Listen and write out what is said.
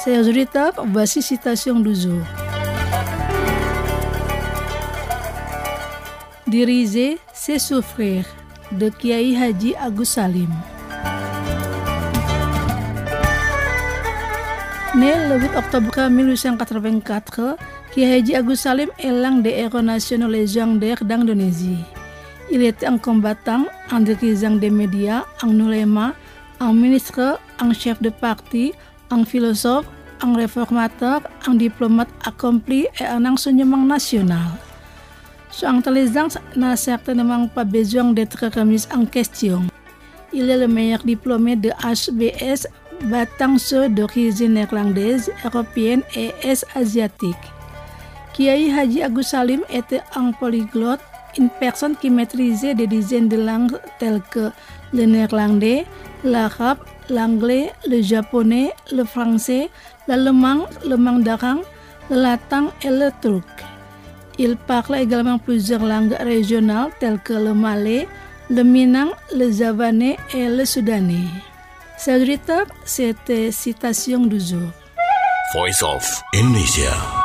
Chers auditeurs, voici citation du jour. Diriger, c'est souffrir, de Kiai Haji Agus Salim. Né le 8 octobre 1884, Kiai Haji Agus Salim est l'un des héros nationaux légendaires d'Indonésie. Il était un combattant, un dirigeant des médias, un ulama, un ministre, un chef de parti, un philosophe, un réformateur, un diplomate accompli et un enseignement national. Son intelligence n'a certainement pas besoin d'être remise en question. Il est le meilleur diplômé de HBS, battant ceux d'origine néerlandaise, européenne et est-asiatique. Kiai Haji Agus Salim était un polyglotte, une personne qui maîtrisait des dizaines de langues telles que le néerlandais, l'arabe, l'anglais, le japonais, le français, l'allemand, le mandarin, le latin et le turc. Il parle également plusieurs langues régionales telles que le malais, le minang, le javanais et le soudanais. Chers auditeurs, c'était citation du jour. Voice of Indonesia.